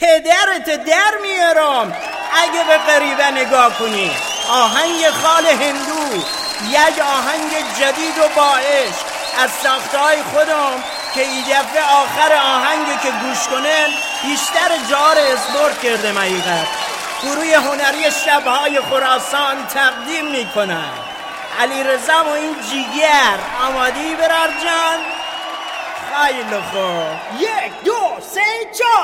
پدرت در میارم اگه به غریبه نگاه کنی. آهنگ خال هندو، یک آهنگ جدید و با عشق از ساختهای خودم که این دفعه آخر آهنگی که گوش کنن بیشتر جار اسپورت کرده حقیقت. گروه هنری شبهای خراسان تقدیم میکنن. علی رضا و این جیگر. آمادی برار جان؟ خیلی خوب. 1 2 3 4.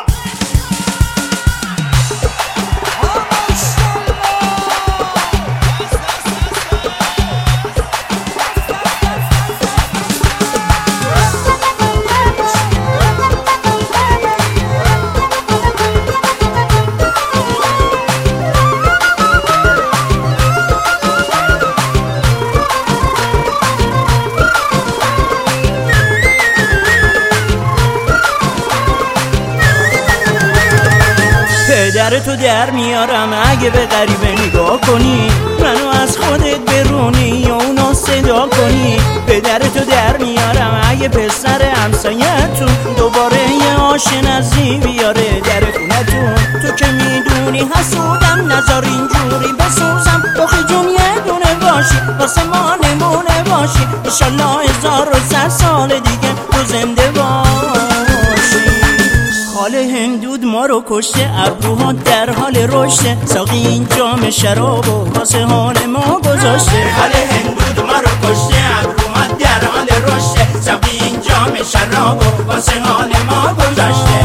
پدرتو در میارم اگه به غریبه نگاه کنی، منو از خودت برونی یا اونو صدا کنی. پدرتو در میارم اگه پسر همسایتون دوباره یه آشنازی بیاره در خونتون. تو که میدونی حسودم، نذار اینجوری بسوزم. آخه جون یه دونه باشی واسه ما نمونه باشی، انشالله 1100 سال دیگه تو زنده باشی. خال هندود ما رو کشته، ابروها در حال رشته، ساقی این جام شرابو واسه حال ما گذاشته. خال هندود ما رو کشته، ابروها در حال رشته، ساقی این جام شرابو واسه حال ما گذاشته.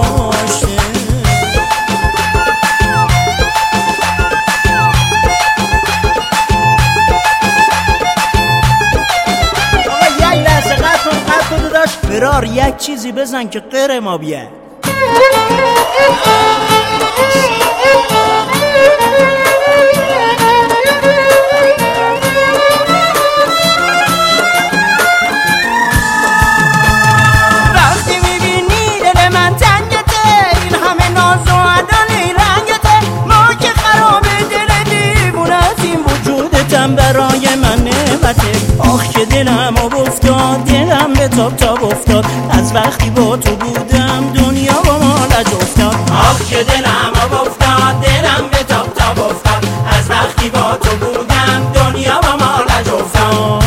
آقا یک لحظه قطع داشت برار یک چیزی بزن که غیر ما بیه. وقتی میبینی دل من تنگته، این همه ناز و عدل رنگته، ما که خراب دل دیوونتیم، وجودتم برای من نعمته. آخ که دلم افتاد، دلم به تاب تاب افتاد، از وقتی با تو بودم دنیا با مالج افتاد. آخ که دلم افتاد، دلم به تاب تاب افتاد، از وقتی با تو بودم دنیا با مالج افتاد.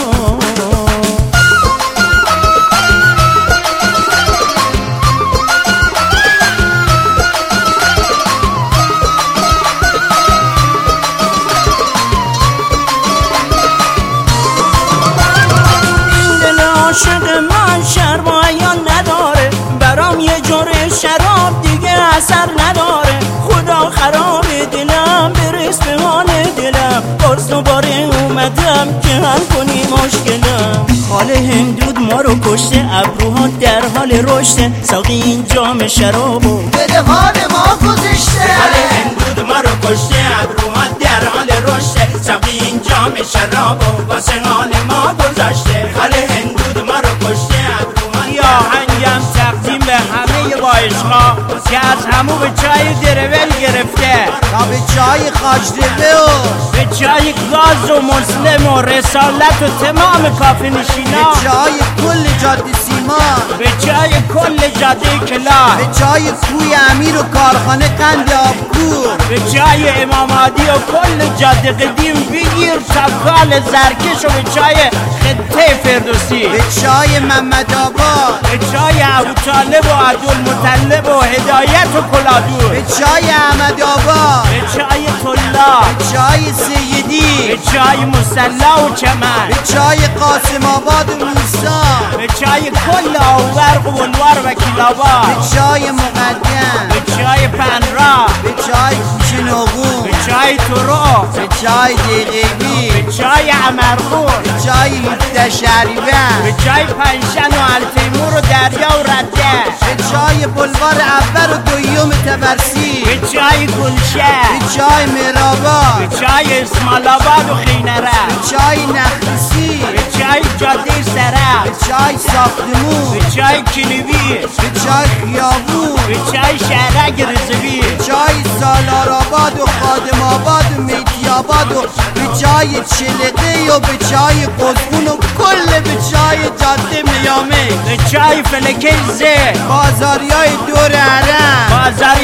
عاشق من شرم و عیان نداره، برام یه جوره شراب دیگه اثر نداره. خدا خراب دلم، برس به حال دلم، باز دوباره اومدم که حل کنی مشکلم. خال هندود ما رو کشته، ابروها در حال رشته، ساقی این جام شرابو بده حال ما گذشته. خال هندود ما رو کشته، ابروها در حال رشته، ساقی این جام شرابو واسه حال ما گذاشته. خال هندود ما رو کشته، ابروها یا آهنگم تقدیم به همه وایشها که از همو به چای درول گرفته تا به چای خاجدبه و به چای گاز و مسلم و رسالت و تمام کافه نشینا، به چای کل جاده سیمان، به چای کل جاده کلاه، به چای کوی امیر و کارخانه قند آبکور، به چای امام عادی و کل جاده قدیم بگیر تبکال زرکش و به چای خطه فردوسی، به چای محمد آباد، به چای ابوطالب و عبدالمطلب و هدایت و کلادور، به چای احمد آباد، به چای طلا، به چای سیدی، به چای مسلا و چمن، به چای قاسم آباد و موسا، به چای کل آورق و ولوار و کلابا، به چای مقدم، به چای پنرا، به چای کوچه نقون، به چای تورو، به چای دیقیبی، به چای عمرخور، به چای 17 شهریور، به چای پنشن و التیمور و دریا و رده، به چای بلوار اول و دویم تبرسی، به چای گلشه، به چای مهرآباد، به چای اسماعیل آباد و خینره، به چای نخلسی، به چای جاده سرک، به چای ساختمون، به چای کلیوی، به چای خیابون، به چای شهرک رضوی، به چای سالارآباد و خادم آباد و میتی آباد و به چای چلقه و به چای قزقون و کل به چای جاده میامه، به چای فلکه زه، بازاریای دور حرم، بازار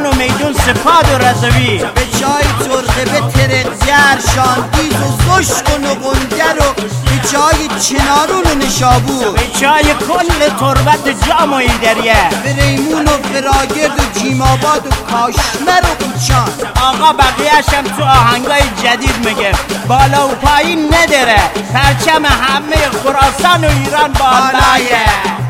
کرمان و میدون سپاد و رضوی، به چای ترقه به ترقزر شاندیز و زشک و نقنگر و به چای چنارون و نشابور، به چای کل تربت جام و ایدریه، به ریمون و فراگرد و جیماباد و کاشمر و قیچان. آقا بقیهشم تو آهنگای جدید میگه بالا و پایین نداره، پرچم همه خراسان و ایران بالایه.